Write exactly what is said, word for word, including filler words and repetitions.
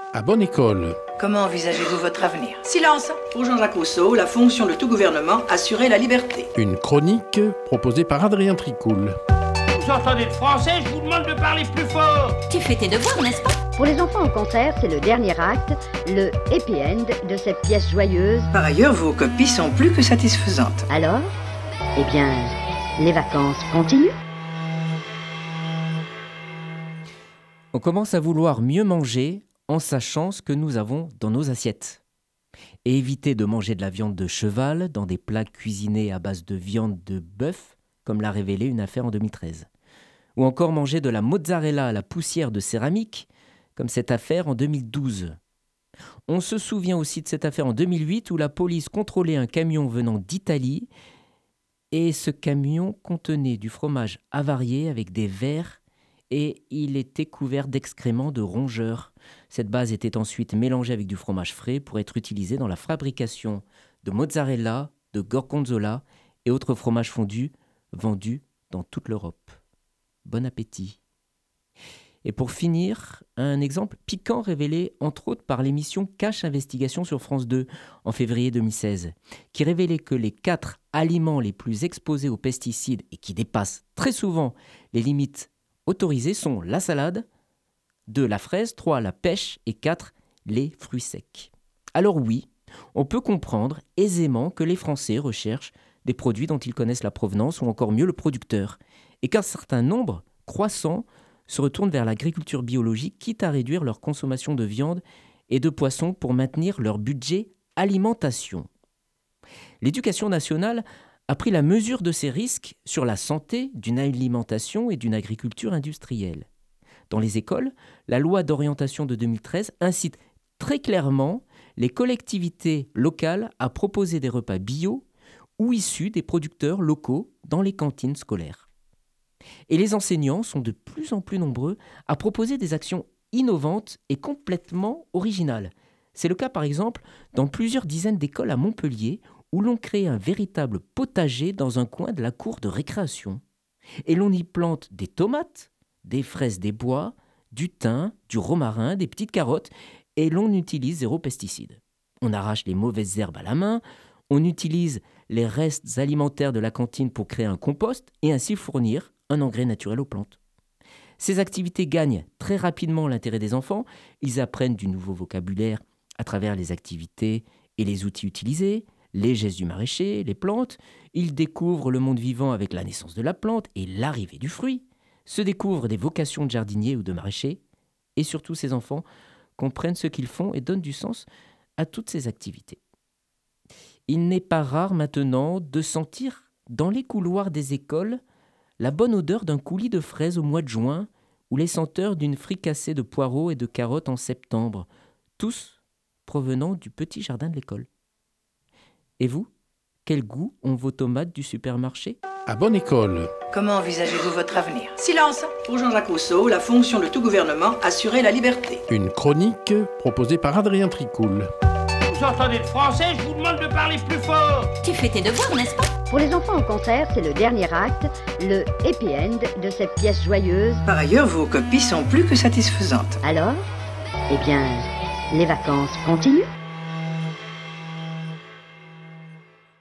À bonne école. Comment envisagez-vous votre avenir? Silence! Pour Jean-Jacques Rousseau, la fonction de tout gouvernement, assurer la liberté. Une chronique proposée par Adrien Tricoul. Vous entendez le français, je vous demande de parler plus fort. Tu fais tes devoirs, n'est-ce pas? Pour les enfants au concert, c'est le dernier acte, le happy end de cette pièce joyeuse. Par ailleurs, vos copies sont plus que satisfaisantes. Alors, eh bien, les vacances continuent. On commence à vouloir mieux manger en sachant ce que nous avons dans nos assiettes. Et éviter de manger de la viande de cheval dans des plats cuisinés à base de viande de bœuf, comme l'a révélé une affaire en deux mille treize. Ou encore manger de la mozzarella à la poussière de céramique, comme cette affaire en deux mille douze. On se souvient aussi de cette affaire en deux mille huit où la police contrôlait un camion venant d'Italie et ce camion contenait du fromage avarié avec des vers et il était couvert d'excréments de rongeurs. Cette base était ensuite mélangée avec du fromage frais pour être utilisée dans la fabrication de mozzarella, de gorgonzola et autres fromages fondus vendus dans toute l'Europe. Bon appétit. Et pour finir, un exemple piquant révélé entre autres par l'émission Cache Investigation sur France deux en février deux mille seize, qui révélait que les quatre aliments les plus exposés aux pesticides et qui dépassent très souvent les limites autorisées sont la salade, deux la fraise, trois la pêche et quatre les fruits secs. Alors oui, on peut comprendre aisément que les Français recherchent des produits dont ils connaissent la provenance ou encore mieux le producteur, et qu'un certain nombre croissant se retournent vers l'agriculture biologique, quitte à réduire leur consommation de viande et de poisson pour maintenir leur budget alimentation. L'éducation nationale a pris la mesure de ces risques sur la santé d'une alimentation et d'une agriculture industrielle. Dans les écoles, la loi d'orientation de deux mille treize incite très clairement les collectivités locales à proposer des repas bio ou issus des producteurs locaux dans les cantines scolaires. Et les enseignants sont de plus en plus nombreux à proposer des actions innovantes et complètement originales. C'est le cas par exemple dans plusieurs dizaines d'écoles à Montpellier où l'on crée un véritable potager dans un coin de la cour de récréation. Et l'on y plante des tomates, des fraises des bois, du thym, du romarin, des petites carottes et l'on utilise zéro pesticide. On arrache les mauvaises herbes à la main, on utilise les restes alimentaires de la cantine pour créer un compost et ainsi fournir un engrais naturel aux plantes. Ces activités gagnent très rapidement l'intérêt des enfants. Ils apprennent du nouveau vocabulaire à travers les activités et les outils utilisés, les gestes du maraîcher, les plantes. Ils découvrent le monde vivant avec la naissance de la plante et l'arrivée du fruit, se découvrent des vocations de jardinier ou de maraîcher, et surtout ces enfants comprennent ce qu'ils font et donnent du sens à toutes ces activités. Il n'est pas rare maintenant de sentir dans les couloirs des écoles la bonne odeur d'un coulis de fraises au mois de juin ou les senteurs d'une fricassée de poireaux et de carottes en septembre, tous provenant du petit jardin de l'école. Et vous, quel goût ont vos tomates du supermarché? À bonne école. Comment envisagez-vous votre avenir? Silence! Pour Jean-Jacques Rousseau, la fonction de tout gouvernement, assurer la liberté. Une chronique proposée par Adrien Tricoul. Vous entendez le français, je vous demande de parler plus fort. Tu fais tes devoirs, n'est-ce pas? Pour les enfants au concert, c'est le dernier acte, le happy end de cette pièce joyeuse. Par ailleurs, vos copies sont plus que satisfaisantes. Alors, eh bien, les vacances continuent.